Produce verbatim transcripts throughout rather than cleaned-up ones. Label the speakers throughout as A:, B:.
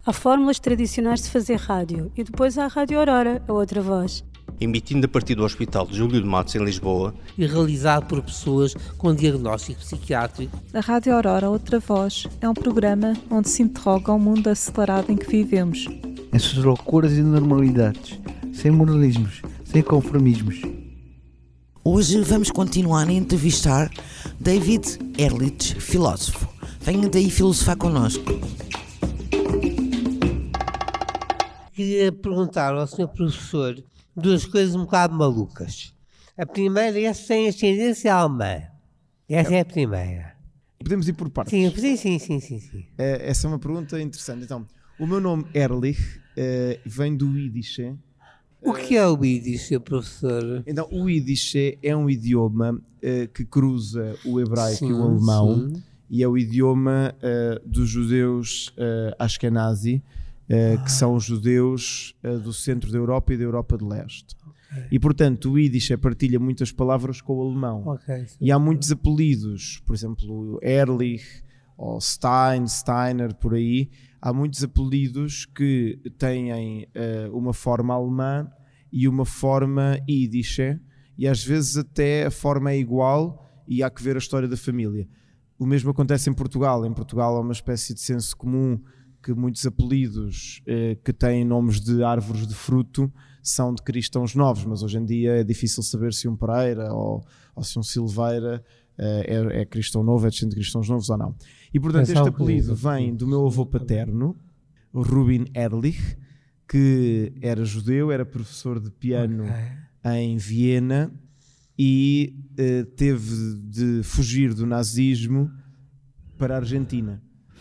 A: Há fórmulas tradicionais de fazer rádio e depois há a Rádio Aurora, a outra voz.
B: Emitindo a partir do Hospital Júlio de Matos, em Lisboa.
C: E realizado por pessoas com diagnóstico psiquiátrico.
D: A Rádio Aurora, outra voz, é um programa onde se interroga o mundo acelerado em que vivemos.
E: Essas loucuras e normalidades, sem moralismos, sem conformismos.
F: Hoje vamos continuar a entrevistar David Ehrlich, filósofo. Venha daí filosofar connosco.
C: Queria perguntar ao senhor professor duas coisas um bocado malucas. A primeira é se tem ascendência alemã. Essa é a primeira.
G: Podemos ir por partes?
C: Sim, sim, sim, sim, sim, sim.
G: É, essa é uma pergunta interessante. Então, o meu nome Ehrlich é, vem do Yiddish.
C: O que é o Yiddish, senhor professor?
G: Então, o Yiddish é um idioma é, que cruza o hebraico
C: sim,
G: e o alemão,
C: sim.
G: E é o idioma é, dos judeus é, Ashkenazi, Uh, que são os judeus uh, do centro da Europa e da Europa de leste. Okay. E, portanto, o Yiddish partilha muitas palavras com o alemão.
C: Okay,
G: e há muitos apelidos, por exemplo, Ehrlich, ou Stein, Steiner, por aí. Há muitos apelidos que têm uh, uma forma alemã e uma forma Yiddish, e às vezes até a forma é igual e há que ver a história da família. O mesmo acontece em Portugal. Em Portugal há uma espécie de senso comum que muitos apelidos eh, que têm nomes de árvores de fruto são de cristãos novos, mas hoje em dia é difícil saber se um Pereira ou, ou se um Silveira eh, é, é cristão novo, é descendente de cristãos novos ou não. E portanto este apelido vem do meu avô paterno, o Rubin Ehrlich, que era judeu, era professor de piano okay. em Viena e eh, teve de fugir do nazismo para a Argentina.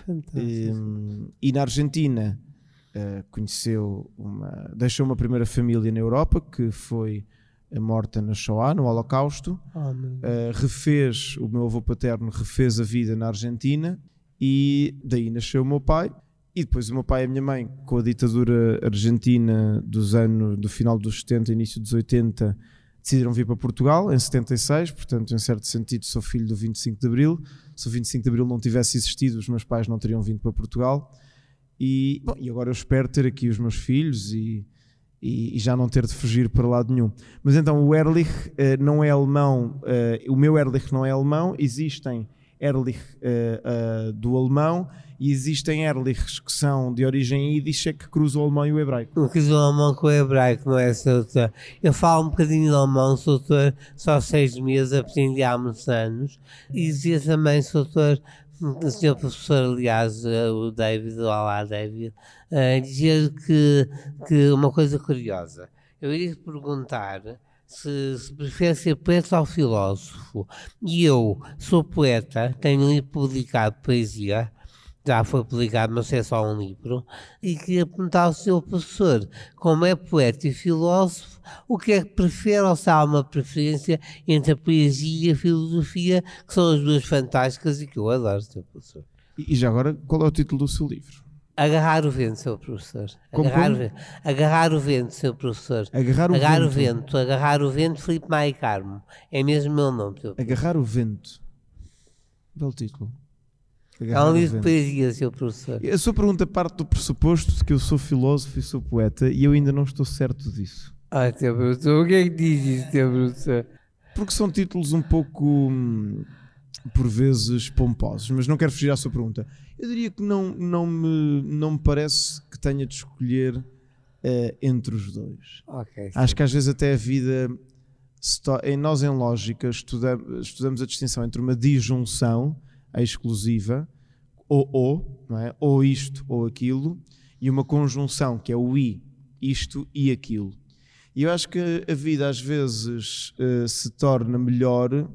G: Um, e na Argentina uh, conheceu uma, deixou uma primeira família na Europa que foi morta na Shoah, no Holocausto.
C: Oh,
G: uh, refez, o meu avô paterno refez a vida na Argentina e daí nasceu o meu pai. E depois o meu pai e a minha mãe, com a ditadura argentina dos anos, do final dos setenta, início dos oitenta, decidiram vir para Portugal em setenta e seis, portanto, em certo sentido, sou filho do vinte e cinco de Abril. Se o vinte e cinco de Abril não tivesse existido, os meus pais não teriam vindo para Portugal. E, bom, e agora eu espero ter aqui os meus filhos e, e, e já não ter de fugir para lado nenhum. Mas então o Ehrlich uh, não é alemão, uh, o meu Ehrlich não é alemão, existem Ehrlich uh, uh, do alemão e existem Ehrlichs que são de origem Yiddish que cruzam o alemão e o hebraico.
C: O que o alemão com o hebraico, não é, doutor? Eu falo um bocadinho de alemão, doutor, só seis meses, aprendi há muitos anos. E dizia também, doutor, o senhor professor, aliás, o David, olá David, uh, dizer que, que uma coisa curiosa. Eu iria perguntar se, se prefere ser poeta ou filósofo. E eu sou poeta, tenho um livro publicado de poesia, já foi publicado, mas é só um livro, e queria perguntar ao senhor professor, como é poeta e filósofo, o que é que prefere, ou se há uma preferência entre a poesia e a filosofia, que são as duas fantásticas e que eu adoro, senhor professor.
G: E, e já agora, qual é o título do seu livro?
C: Agarrar o vento, senhor professor.
G: Como,
C: agarrar,
G: como?
C: O vento. agarrar o vento, senhor professor.
G: Agarrar o
C: agarrar
G: vento.
C: o vento. Agarrar o vento, Filipe Maia Carmo. É mesmo o meu nome, senhor professor.
G: Agarrar o vento. Belo título.
C: Há um livro de poesia, senhor professor.
G: A sua pergunta parte do pressuposto de que eu sou filósofo e sou poeta e eu ainda não estou certo disso.
C: Ah, senhor professor, o que é que diz isso, senhor professor?
G: Porque são títulos um pouco, por vezes, pomposos, mas não quero fugir à sua pergunta. Eu diria que não, não, me, não me parece que tenha de escolher uh, entre os dois.
C: Okay,
G: Acho que às vezes até a vida, em nós em lógica, estudamos, estudamos a distinção entre uma disjunção exclusiva, ou ou, não é? Ou isto ou aquilo, e uma conjunção que é o i, isto e aquilo. E eu acho que a vida às vezes uh, se torna melhor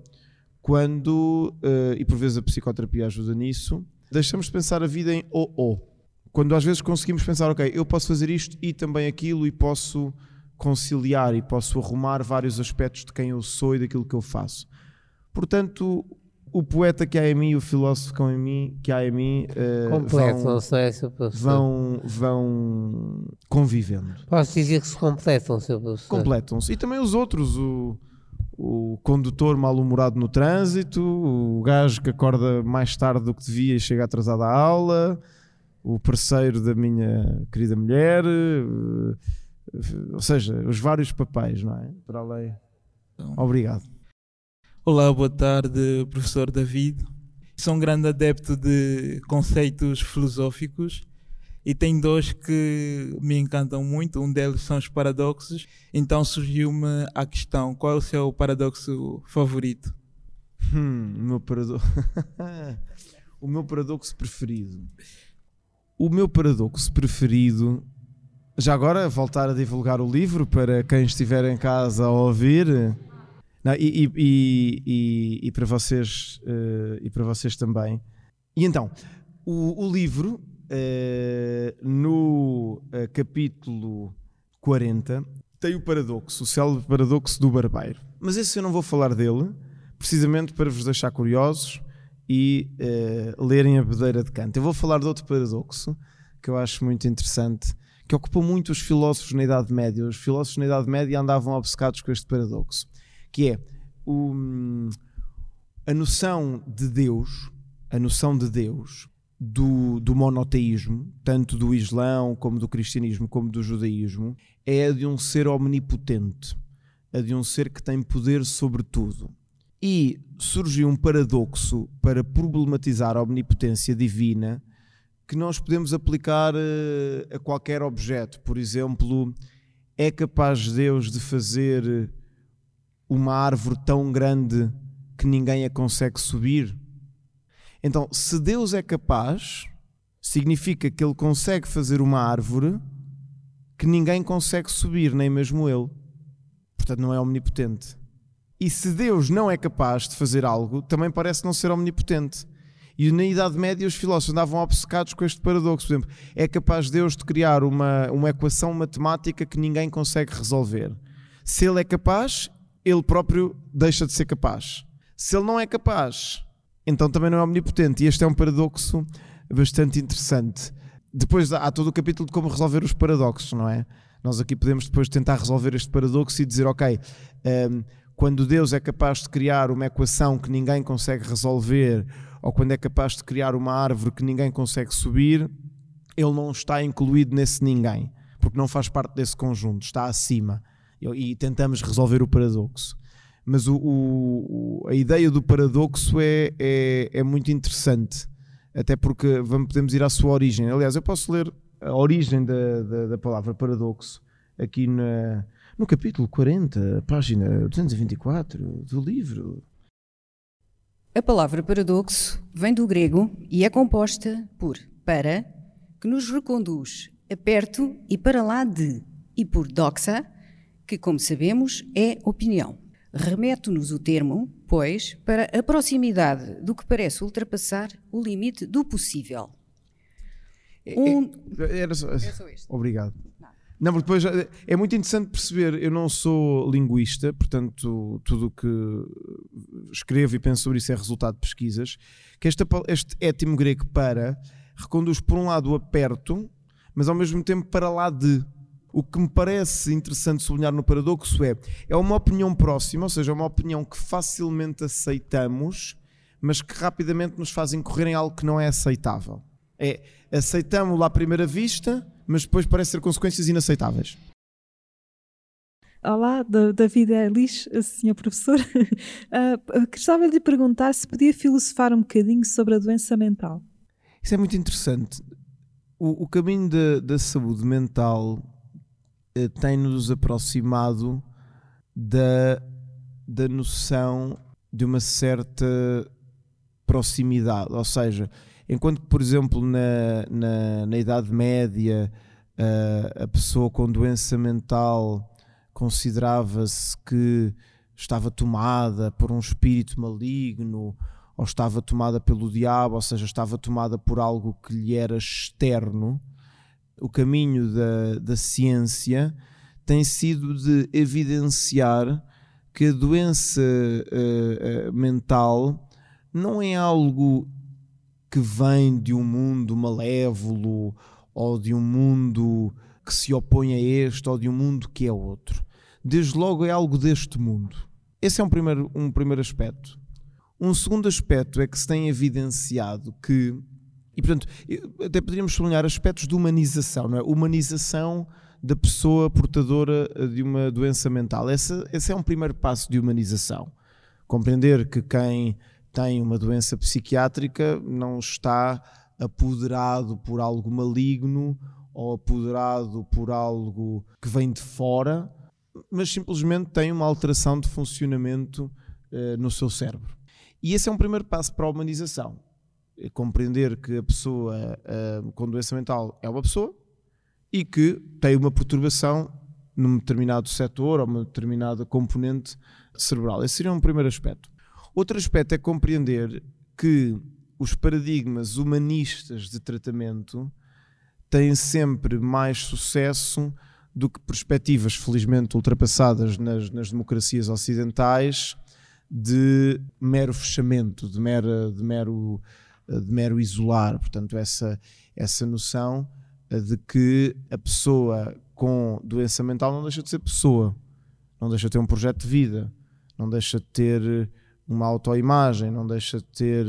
G: quando, uh, e por vezes a psicoterapia ajuda nisso, deixamos de pensar a vida em ou ou. Quando às vezes conseguimos pensar, ok, eu posso fazer isto e também aquilo e posso conciliar e posso arrumar vários aspectos de quem eu sou e daquilo que eu faço. Portanto, o poeta que há em mim e o filósofo que há em mim, que há em mim uh,
C: completam,
G: vão,
C: sei, seu professor.
G: vão, vão convivendo.
C: Posso dizer que se completam, seu professor?
G: Completam-se. E também os outros, o, o condutor mal-humorado no trânsito, o gajo que acorda mais tarde do que devia e chega atrasado à aula, o parceiro da minha querida mulher, ou seja, os vários papéis, não é? Para além. Obrigado.
H: Olá, boa tarde, professor David. Sou um grande adepto de conceitos filosóficos e tem dois que me encantam muito. Um deles são os paradoxos. Então surgiu-me a questão: qual é o seu paradoxo favorito?
G: Hum, o meu paradoxo. O meu paradoxo preferido. O meu paradoxo preferido. Já agora, voltar a divulgar o livro para quem estiver em casa a ouvir. Não, e, e, e, e, para vocês, uh, e para vocês também. E então, o, o livro, uh, no uh, capítulo quarenta, tem o paradoxo, o célebre paradoxo do barbeiro. Mas esse eu não vou falar dele, precisamente para vos deixar curiosos e uh, lerem a Bedeira de Kant. Eu vou falar de outro paradoxo que eu acho muito interessante, que ocupou muito os filósofos na Idade Média. Os filósofos na Idade Média andavam obcecados com este paradoxo, que é o, a noção de Deus, a noção de Deus do, do monoteísmo, tanto do Islão como do cristianismo como do judaísmo, é a de um ser omnipotente, a de um ser que tem poder sobre tudo. E surgiu um paradoxo para problematizar a omnipotência divina que nós podemos aplicar a, a qualquer objeto. Por exemplo, é capaz Deus de fazer uma árvore tão grande que ninguém a consegue subir? Então, se Deus é capaz, significa que Ele consegue fazer uma árvore que ninguém consegue subir, nem mesmo Ele. Portanto, não é omnipotente. E se Deus não é capaz de fazer algo, também parece não ser omnipotente. E na Idade Média os filósofos andavam obcecados com este paradoxo. Por exemplo, é capaz Deus de criar uma, uma equação matemática que ninguém consegue resolver. Se Ele é capaz, Ele próprio deixa de ser capaz. Se Ele não é capaz, então também não é omnipotente. E este é um paradoxo bastante interessante. Depois há todo o capítulo de como resolver os paradoxos, não é? Nós aqui podemos depois tentar resolver este paradoxo e dizer, ok, um, quando Deus é capaz de criar uma equação que ninguém consegue resolver, ou quando é capaz de criar uma árvore que ninguém consegue subir, Ele não está incluído nesse ninguém, porque não faz parte desse conjunto, está acima. E tentamos resolver o paradoxo. Mas o, o, a ideia do paradoxo é, é, é muito interessante, até porque vamos, podemos ir à sua origem. Aliás, eu posso ler a origem da, da, da palavra paradoxo aqui na, no capítulo quarenta, página duzentos e vinte e quatro do livro.
I: A palavra paradoxo vem do grego e é composta por para, que nos reconduz a perto e para lá de, e por doxa, que, como sabemos, é opinião. Remete-nos o termo, pois, para a proximidade do que parece ultrapassar o limite do possível. Um...
G: É, era só, era só este. Obrigado. Não. Não, porque depois é muito interessante perceber, eu não sou linguista, portanto tudo o que escrevo e penso sobre isso é resultado de pesquisas, que este, este étimo grego para reconduz por um lado a perto, mas ao mesmo tempo para lá de. O que me parece interessante sublinhar no paradoxo é, é uma opinião próxima, ou seja, é uma opinião que facilmente aceitamos, mas que rapidamente nos faz incorrer em algo que não é aceitável. É, aceitamos-lo à primeira vista, mas depois parece ter consequências inaceitáveis.
D: Olá, David Elis, senhor professor. Uh, gostava de lhe perguntar se podia filosofar um bocadinho sobre a doença mental.
G: Isso é muito interessante. O, o caminho da, da saúde mental tem-nos aproximado da, da noção de uma certa proximidade. Ou seja, enquanto que, por exemplo, na, na, na Idade Média, a, a pessoa com doença mental considerava-se que estava tomada por um espírito maligno ou estava tomada pelo diabo, ou seja, estava tomada por algo que lhe era externo. O caminho da, da ciência tem sido de evidenciar que a doença uh, uh, mental não é algo que vem de um mundo malévolo ou de um mundo que se opõe a este ou de um mundo que é outro. Desde logo é algo deste mundo. Esse é um primeiro, um primeiro aspecto. Um segundo aspecto é que se tem evidenciado que E, portanto, até poderíamos sublinhar aspectos de humanização, não é? Humanização da pessoa portadora de uma doença mental. Esse, esse é um primeiro passo de humanização. Compreender que quem tem uma doença psiquiátrica não está apoderado por algo maligno ou apoderado por algo que vem de fora, mas simplesmente tem uma alteração de funcionamento uh, no seu cérebro. E esse é um primeiro passo para a humanização. É compreender que a pessoa uh, com doença mental é uma pessoa e que tem uma perturbação num determinado setor ou uma determinada componente cerebral. Esse seria um primeiro aspecto. Outro aspecto é compreender que os paradigmas humanistas de tratamento têm sempre mais sucesso do que perspectivas, felizmente ultrapassadas nas, nas democracias ocidentais, de mero fechamento, de mero, de mero, de mero isolar. Portanto, essa, essa noção de que a pessoa com doença mental não deixa de ser pessoa, não deixa de ter um projeto de vida, não deixa de ter uma autoimagem, não deixa de ter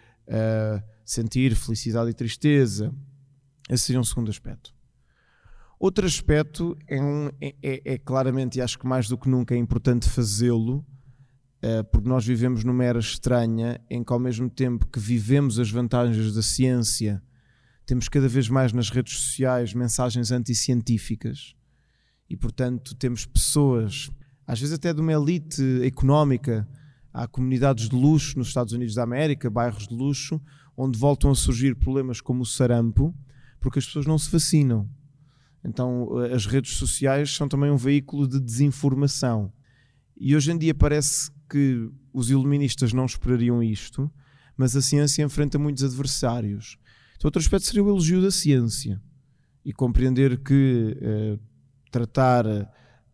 G: uh, sentir felicidade e tristeza. Esse seria um segundo aspecto. Outro aspecto é, um, é, é, é claramente, e acho que mais do que nunca é importante fazê-lo, uh, porque nós vivemos numa era estranha em que, ao mesmo tempo que vivemos as vantagens da ciência, temos cada vez mais nas redes sociais mensagens anticientíficas e, portanto, temos pessoas, às vezes até de uma elite económica. Há comunidades de luxo nos Estados Unidos da América, bairros de luxo, onde voltam a surgir problemas como o sarampo, porque as pessoas não se vacinam. Então, as redes sociais são também um veículo de desinformação. E hoje em dia parece que os iluministas não esperariam isto, mas a ciência enfrenta muitos adversários. Então, outro aspecto seria o elogio da ciência e compreender que uh, tratar uh,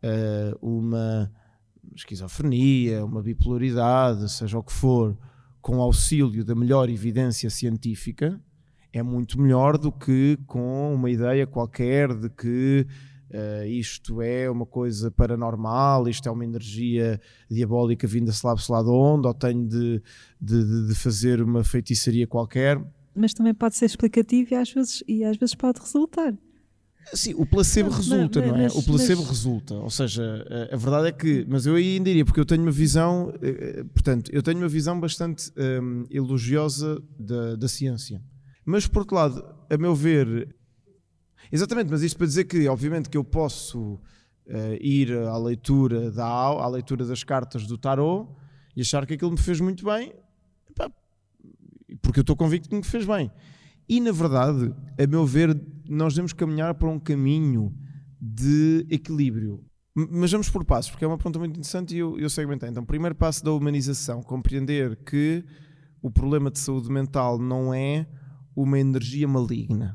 G: uma esquizofrenia, uma bipolaridade, seja o que for, com auxílio da melhor evidência científica, é muito melhor do que com uma ideia qualquer de que uh, isto é uma coisa paranormal, isto é uma energia diabólica vinda sabe-se lá de onde, ou tenho de, de, de fazer uma feitiçaria qualquer.
D: Mas também pode ser explicativo e às vezes, e às vezes pode resultar.
G: Sim, o placebo
D: mas,
G: resulta,
D: mas,
G: não é?
D: Mas,
G: o placebo
D: mas...
G: resulta, ou seja, a, a verdade é que, mas eu ainda diria, porque eu tenho uma visão, eh, portanto, eu tenho uma visão bastante um, elogiosa da, da ciência. Mas, por outro lado, a meu ver, exatamente, mas isto para dizer que, obviamente, que eu posso uh, ir à leitura da à leitura das cartas do tarot e achar que aquilo me fez muito bem, epá, porque eu estou convicto que me fez bem. E, na verdade, a meu ver, nós devemos caminhar para um caminho de equilíbrio. Mas vamos por passos, porque é uma pergunta muito interessante e eu, eu segmentei. Então, primeiro passo da humanização, compreender que o problema de saúde mental não é uma energia maligna,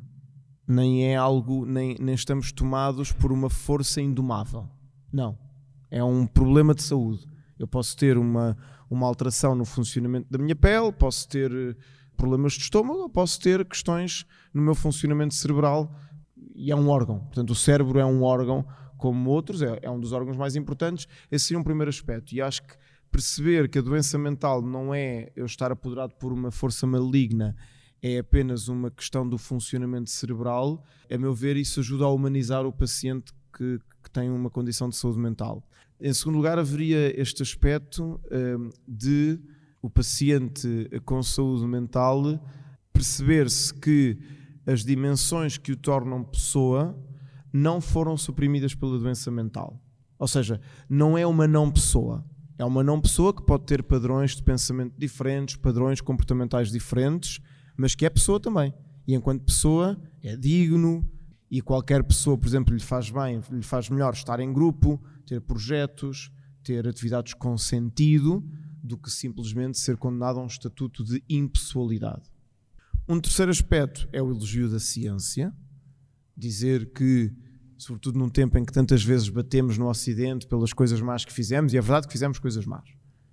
G: nem é algo, nem, nem estamos tomados por uma força indomável. Não. É um problema de saúde. Eu posso ter uma, uma alteração no funcionamento da minha pele, posso ter problemas de estômago, ou posso ter questões no meu funcionamento cerebral, e é um órgão. Portanto, o cérebro é um órgão como outros, é, é um dos órgãos mais importantes. Esse seria um primeiro aspecto. E acho que perceber que a doença mental não é eu estar apoderado por uma força maligna, é apenas uma questão do funcionamento cerebral, a meu ver, isso ajuda a humanizar o paciente que, que tem uma condição de saúde mental. Em segundo lugar, haveria este aspecto um, de o paciente com saúde mental perceber-se que as dimensões que o tornam pessoa não foram suprimidas pela doença mental. Ou seja, não é uma não pessoa. É uma não pessoa que pode ter padrões de pensamento diferentes, padrões comportamentais diferentes, mas que é pessoa também. E enquanto pessoa é digno, e qualquer pessoa, por exemplo, lhe faz bem, lhe faz melhor estar em grupo, ter projetos, ter atividades com sentido, do que simplesmente ser condenado a um estatuto de impessoalidade. Um terceiro aspecto é o elogio da ciência, dizer que, sobretudo num tempo em que tantas vezes batemos no Ocidente pelas coisas más que fizemos, e é verdade que fizemos coisas más,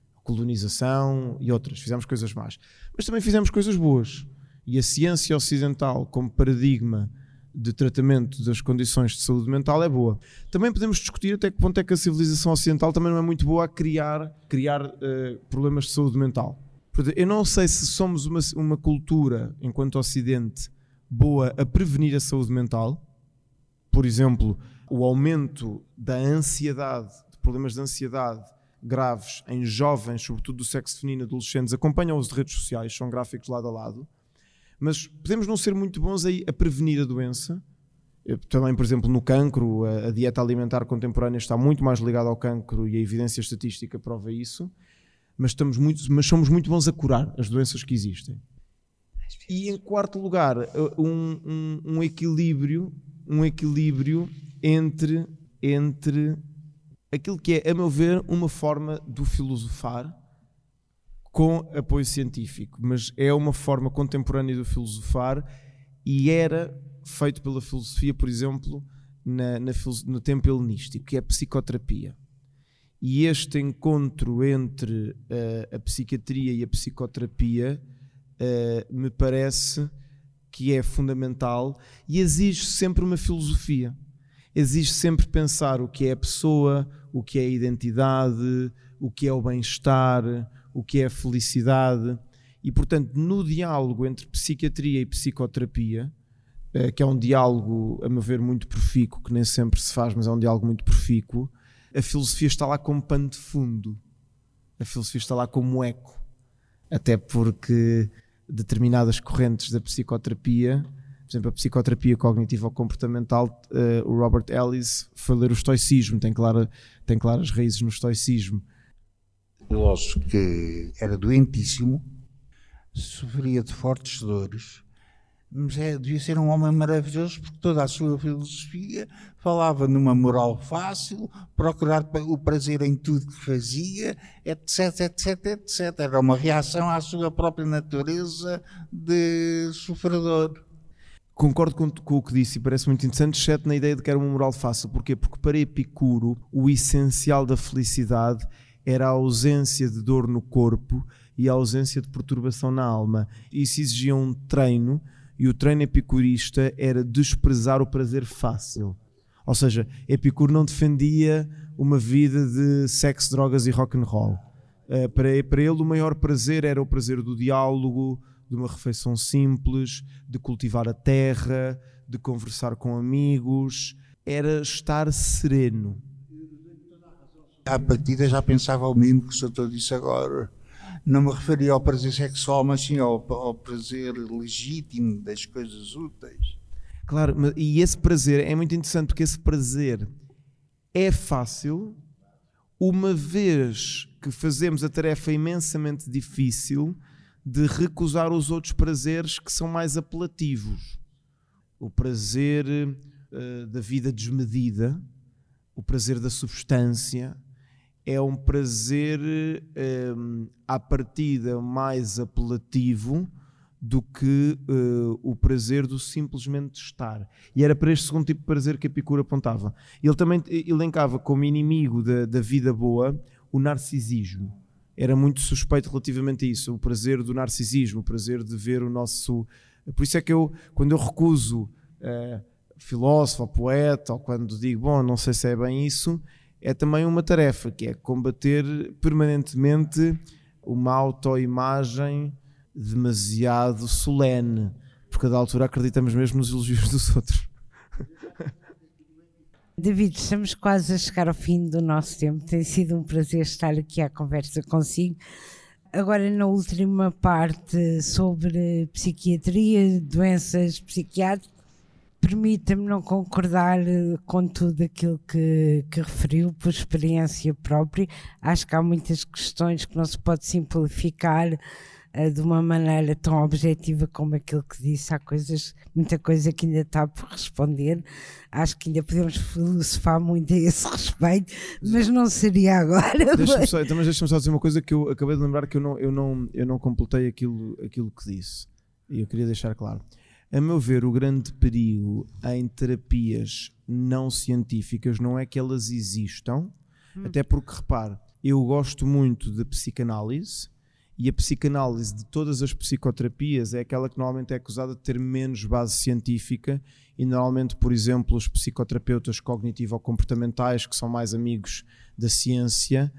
G: colonização e outras, fizemos coisas más, mas também fizemos coisas boas, e a ciência ocidental como paradigma de tratamento das condições de saúde mental é boa. Também podemos discutir até que ponto é que a civilização ocidental também não é muito boa a criar, criar uh, problemas de saúde mental. Eu não sei se somos uma, uma cultura, enquanto Ocidente, boa a prevenir a saúde mental. Por exemplo, o aumento da ansiedade, de problemas de ansiedade graves em jovens, sobretudo do sexo feminino, adolescentes, acompanham-os de redes sociais, são gráficos lado a lado. Mas podemos não ser muito bons aí a prevenir a doença. Também, por exemplo, no cancro, a, a dieta alimentar contemporânea está muito mais ligada ao cancro e a evidência estatística prova isso. Mas, estamos muito, mas somos muito bons a curar as doenças que existem. E em quarto lugar, um, um, um equilíbrio, um equilíbrio entre, entre aquilo que é, a meu ver, uma forma de filosofar com apoio científico, mas é uma forma contemporânea de filosofar e era feito pela filosofia, por exemplo, na, na, no tempo helenístico, que é a psicoterapia. E este encontro entre uh, a psiquiatria e a psicoterapia uh, me parece que é fundamental e exige sempre uma filosofia. Exige sempre pensar o que é a pessoa, o que é a identidade, o que é o bem-estar, o que é a felicidade. E, portanto, no diálogo entre psiquiatria e psicoterapia, uh, que é um diálogo, a meu ver, muito profícuo, que nem sempre se faz, mas é um diálogo muito profícuo, a filosofia está lá como pano de fundo, a filosofia está lá como eco, até porque determinadas correntes da psicoterapia, por exemplo, a psicoterapia cognitivo-comportamental, uh, o Robert Ellis foi ler o estoicismo, tem, clara, tem claras raízes no estoicismo.
J: O filósofo que era doentíssimo, sofria de fortes dores, mas é, devia ser um homem maravilhoso porque toda a sua filosofia falava numa moral fácil, procurar o prazer em tudo que fazia, etc, etc, etcétera. Era uma reação à sua própria natureza de sofredor.
G: Concordo com, com o que disse e parece muito interessante, exceto na ideia de que era uma moral fácil. Porquê? Porque para Epicuro o essencial da felicidade era a ausência de dor no corpo e a ausência de perturbação na alma. Isso exigia um treino. E o treino epicurista era desprezar o prazer fácil. Ou seja, Epicuro não defendia uma vida de sexo, drogas e rock and roll. Uh, para, para ele o maior prazer era o prazer do diálogo, de uma refeição simples, de cultivar a terra, de conversar com amigos. Era estar sereno.
J: À partida já pensava o mesmo que o senhor disse agora. Não me referia ao prazer sexual, mas sim ao, ao prazer legítimo das coisas úteis.
G: Claro, e esse prazer é muito interessante porque esse prazer é fácil uma vez que fazemos a tarefa imensamente difícil de recusar os outros prazeres que são mais apelativos. O prazer uh, da vida desmedida, o prazer da substância, é um prazer um, à partida mais apelativo do que uh, o prazer do simplesmente estar. E era para este segundo tipo de prazer que Epicuro apontava. Ele também elencava como inimigo da, da vida boa o narcisismo. Era muito suspeito relativamente a isso, o prazer do narcisismo, o prazer de ver o nosso... Por isso é que eu, quando eu recuso uh, filósofo ou poeta, ou quando digo, bom, não sei se é bem isso... é também uma tarefa, que é combater permanentemente uma autoimagem demasiado solene, porque a da altura acreditamos mesmo nos elogios dos outros.
K: David, estamos quase a chegar ao fim do nosso tempo. Tem sido um prazer estar aqui à conversa consigo. Agora, na última parte sobre psiquiatria, doenças psiquiátricas, permita-me não concordar com tudo aquilo que, que referiu por experiência própria. Acho que há muitas questões que não se pode simplificar uh, de uma maneira tão objetiva como aquilo que disse. Há coisas, muita coisa que ainda está por responder. Acho que ainda podemos filosofar muito a esse respeito, mas não seria agora.
G: Deixa-me só, então, mas deixa-me só dizer uma coisa que eu acabei de lembrar, que eu não, eu não, eu não completei aquilo, aquilo que disse. E eu queria deixar claro. A meu ver, o grande perigo em terapias não científicas não é que elas existam, hum. até porque, repare, eu gosto muito da psicanálise e a psicanálise de todas as psicoterapias é aquela que normalmente é acusada de ter menos base científica e normalmente, por exemplo, os psicoterapeutas cognitivo-comportamentais, que são mais amigos da ciência,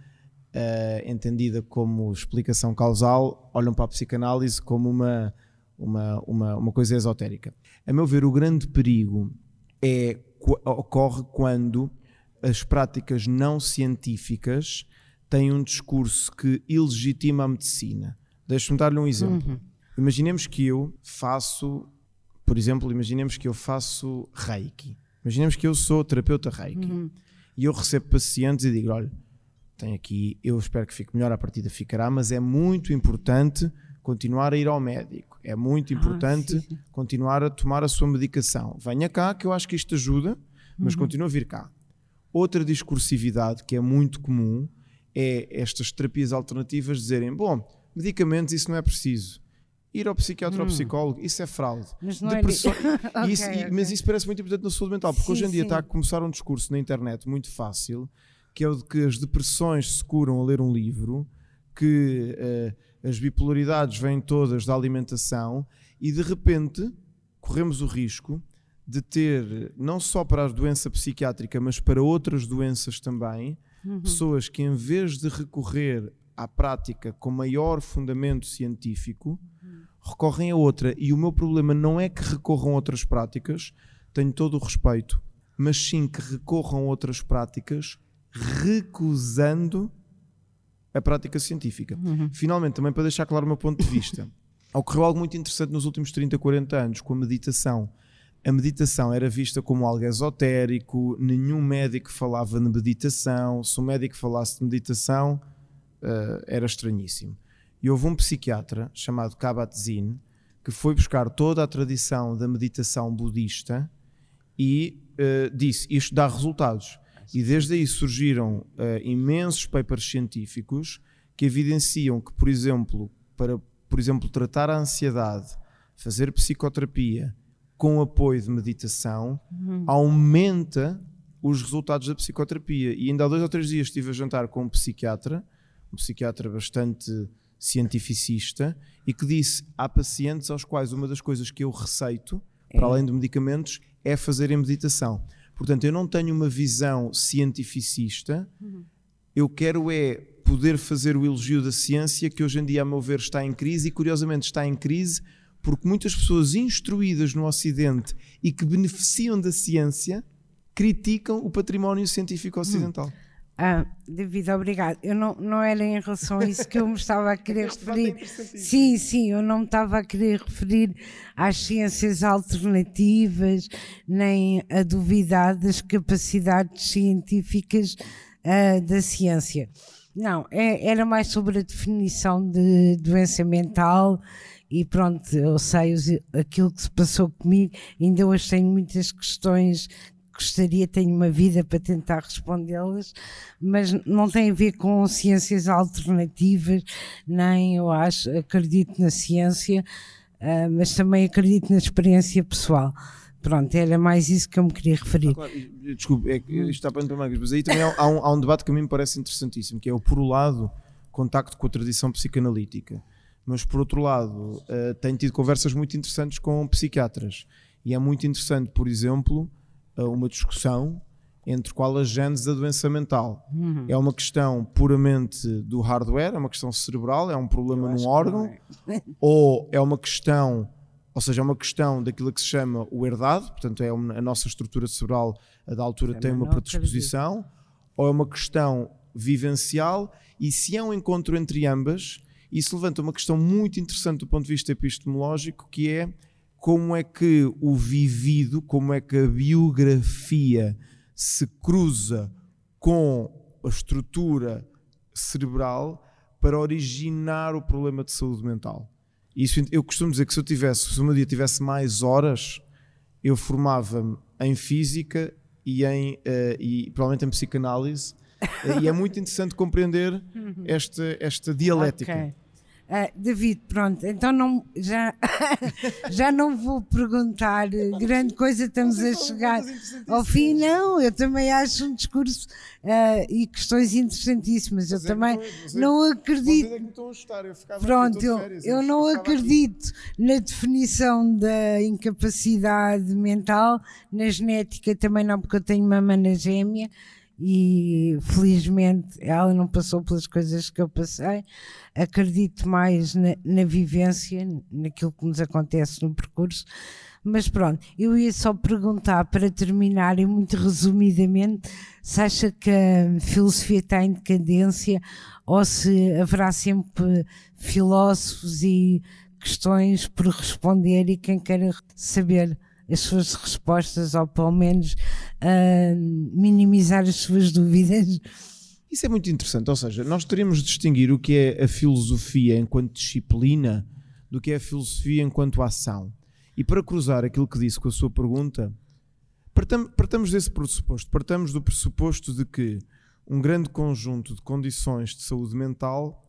G: uh, entendida como explicação causal, olham para a psicanálise como uma, uma, uma, uma coisa esotérica. A meu ver, o grande perigo é, ocorre quando as práticas não científicas têm um discurso que ilegitima a medicina. Deixa-me dar-lhe um exemplo. Uhum. Imaginemos que eu faço, por exemplo, imaginemos que eu faço Reiki. Imaginemos que eu sou terapeuta Reiki. Uhum. E eu recebo pacientes e digo, olha, tem aqui, eu espero que fique melhor, a partida ficará, mas é muito importante continuar a ir ao médico. É muito importante ah, sim, sim. continuar a tomar a sua medicação. Venha cá que eu acho que isto ajuda, mas uhum. continua a vir cá. Outra discursividade que é muito comum é estas terapias alternativas dizerem, bom, medicamentos isso não é preciso. Ir ao psiquiatra hum. ou ao psicólogo, isso é fraude. Mas, não Depressão... é... okay, isso, okay. mas isso parece muito importante na saúde mental, porque sim, hoje em dia sim. está a começar um discurso na internet muito fácil, que é o de que as depressões se curam a ler um livro, que uh, as bipolaridades vêm todas da alimentação, e de repente corremos o risco de ter, não só para a doença psiquiátrica, mas para outras doenças também, uhum. pessoas que em vez de recorrer à prática com maior fundamento científico, uhum. recorrem a outra. E o meu problema não é que recorram a outras práticas, tenho todo o respeito, mas sim que recorram a outras práticas recusando a prática científica. Uhum. Finalmente, também para deixar claro o meu ponto de vista, ocorreu algo muito interessante nos últimos trinta, quarenta anos com a meditação. A meditação era vista como algo esotérico, nenhum médico falava de meditação, se um médico falasse de meditação, uh, era estranhíssimo. E houve um psiquiatra chamado Kabat-Zinn que foi buscar toda a tradição da meditação budista e uh, disse, isto dá resultados. E desde aí surgiram uh, imensos papers científicos que evidenciam que, por exemplo, para por exemplo, tratar a ansiedade, fazer psicoterapia com apoio de meditação, uhum. aumenta os resultados da psicoterapia. E ainda há dois ou três dias estive a jantar com um psiquiatra, um psiquiatra bastante cientificista, e que disse, há pacientes aos quais uma das coisas que eu receito, é. para além de medicamentos, é fazerem meditação. Portanto, eu não tenho uma visão cientificista, uhum. eu quero é poder fazer o elogio da ciência, que hoje em dia, a meu ver, está em crise, e curiosamente está em crise porque muitas pessoas instruídas no Ocidente e que beneficiam da ciência criticam o património científico ocidental. Hum.
K: Ah, David, obrigado. Eu não, não era em relação a isso que eu me estava a querer referir. Sim, sim, eu não me estava a querer referir às ciências alternativas, nem a duvidar das capacidades científicas uh, da ciência. Não, é, era mais sobre a definição de doença mental. E pronto, eu sei aquilo que se passou comigo, ainda hoje tenho muitas questões, gostaria, tenho uma vida para tentar respondê-las, mas não tem a ver com ciências alternativas, nem eu acho, acredito na ciência, uh, mas também acredito na experiência pessoal. Pronto, era mais isso que eu me queria referir. Ah,
G: claro. Desculpe, é que isto está para mangas, mas aí também há um, há um debate que a mim me parece interessantíssimo, que é o, por um lado, contacto com a tradição psicanalítica. Mas, por outro lado, uh, tenho tido conversas muito interessantes com psiquiatras. E é muito interessante, por exemplo, uh, uma discussão entre qual a gênese da doença mental. Uhum. É uma questão puramente do hardware, é uma questão cerebral, é um problema num órgão, é. ou é uma questão, ou seja, é uma questão daquilo que se chama o herdado, portanto, é uma, a nossa estrutura cerebral, a da altura, tem uma predisposição, acredito. Ou é uma questão vivencial, e se é um encontro entre ambas, isso levanta uma questão muito interessante do ponto de vista epistemológico, que é como é que o vivido, como é que a biografia se cruza com a estrutura cerebral para originar o problema de saúde mental. Isso, eu costumo dizer que se eu tivesse, se o meu dia tivesse mais horas, eu formava-me em física e, em, uh, e provavelmente em psicanálise, uh, e é muito interessante compreender esta, esta dialética.
K: Okay. Uh, David, pronto, então não, já, já não vou perguntar grande coisa, estamos a chegar ao fim. Não, eu também acho um discurso uh, e questões interessantíssimas. Eu mas também é, não é, acredito. É que estão a ajustar, eu pronto, eu, férias, eu não acredito aqui. Na definição da incapacidade mental, na genética também não, porque eu tenho uma mana gêmea. e felizmente ela não passou pelas coisas que eu passei. Acredito mais na, na vivência, naquilo que nos acontece no percurso. Mas pronto, eu ia só perguntar para terminar e muito resumidamente se acha que a filosofia está em decadência ou se haverá sempre filósofos e questões por responder e quem queira saber as suas respostas ou pelo menos uh, minimizar as suas dúvidas.
G: Isso é muito interessante, ou seja, nós teríamos de distinguir o que é a filosofia enquanto disciplina do que é a filosofia enquanto ação. E para cruzar aquilo que disse com a sua pergunta, partamos, partamos desse pressuposto, partamos do pressuposto de que um grande conjunto de condições de saúde mental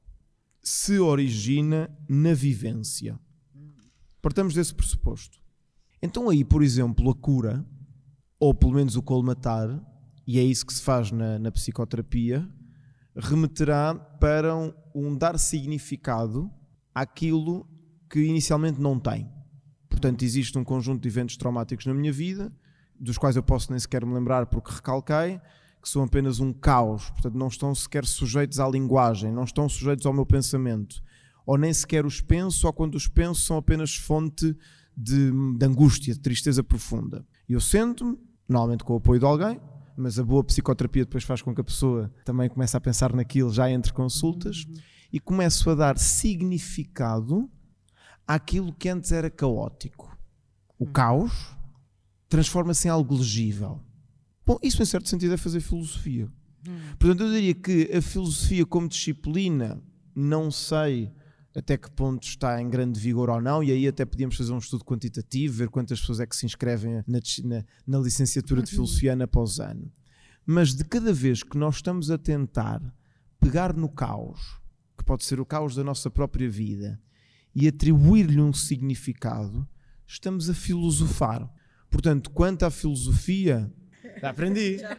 G: se origina na vivência. Partamos desse pressuposto. Então aí, por exemplo, a cura, ou pelo menos o colmatar, e é isso que se faz na, na psicoterapia, remeterá para um, um dar significado àquilo que inicialmente não tem. Portanto, existe um conjunto de eventos traumáticos na minha vida, dos quais eu posso nem sequer me lembrar porque recalquei, que são apenas um caos, portanto não estão sequer sujeitos à linguagem, não estão sujeitos ao meu pensamento, ou nem sequer os penso, ou quando os penso são apenas fonte de, de angústia, de tristeza profunda. E eu sento-me, normalmente com o apoio de alguém, mas a boa psicoterapia depois faz com que a pessoa também comece a pensar naquilo já entre consultas, e começo a dar significado àquilo que antes era caótico. O caos transforma-se em algo legível. Bom, isso em certo sentido é fazer filosofia. Hum. Portanto, eu diria que a filosofia como disciplina, não sei até que ponto está em grande vigor ou não, e aí até podíamos fazer um estudo quantitativo, ver quantas pessoas é que se inscrevem na, na, na licenciatura de filosofia ano após ano. Mas de cada vez que nós estamos a tentar pegar no caos, que pode ser o caos da nossa própria vida, e atribuir-lhe um significado, estamos a filosofar. Portanto, quanto à filosofia, já aprendi. Já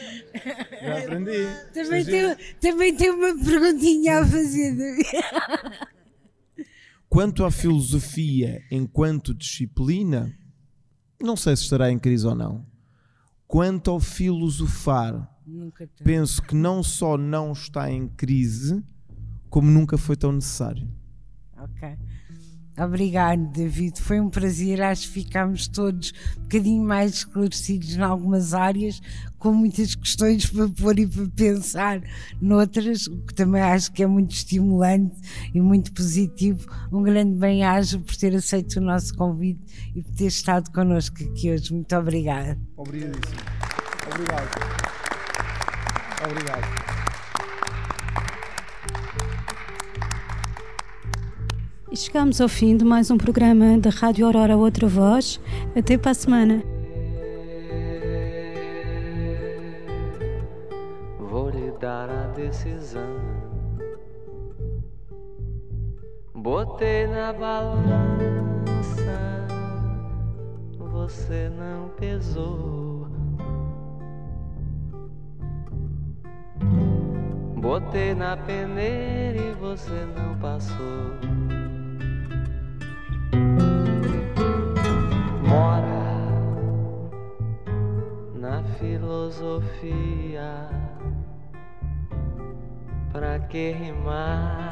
G: aprendi.
K: Também tenho, também tenho uma perguntinha a fazer.
G: Quanto à filosofia enquanto disciplina, não sei se estará em crise ou não. Quanto ao filosofar, penso que não só não está em crise, como nunca foi tão necessário.
K: Ok. Obrigado, David. Foi um prazer. Acho que ficámos todos um bocadinho mais esclarecidos em algumas áreas, com muitas questões para pôr e para pensar noutras, o que também acho que é muito estimulante e muito positivo. Um grande bem-aja por ter aceito o nosso convite e por ter estado connosco aqui hoje. Muito obrigada.
G: Obrigadíssimo. Obrigado. Obrigado.
A: E chegamos ao fim de mais um programa da Rádio Aurora Outra Voz. Até para a semana.
L: Vou lhe dar a decisão. Botei na balança, você não pesou. Botei na peneira e você não passou. Mora na filosofia, pra que rimar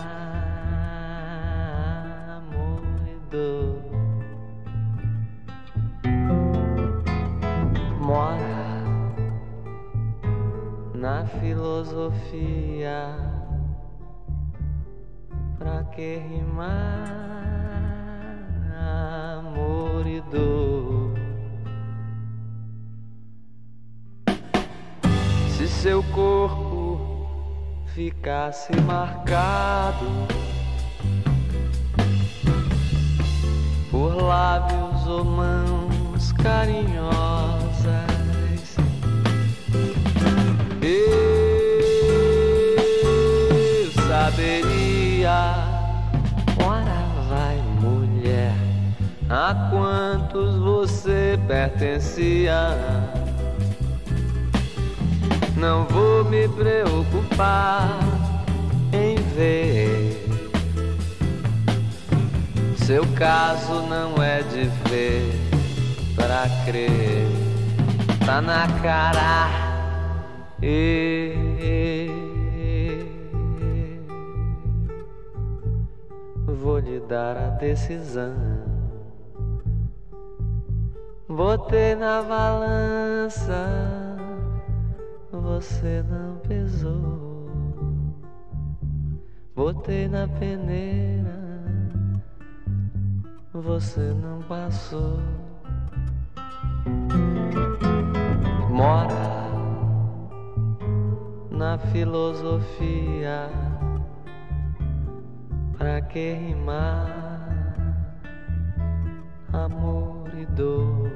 L: amor e dor? Mora na filosofia, pra que rimar amor e dor? Se seu corpo ficasse marcado por lábios ou mãos carinhosas, eu saberia. Ora vai, mulher, a quantos você pertencia? Não vou me preocupar em ver. Seu caso não é de ver pra crer. Tá na cara E vou lhe dar a decisão. Botei na balança, você não pesou. Botei na peneira, você não passou. Mora na filosofia, pra que rimar amor e dor?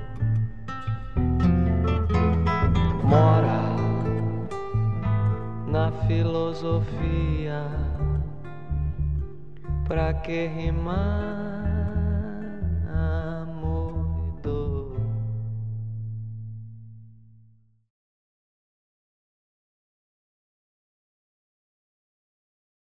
L: Mora na filosofia, pra que rimar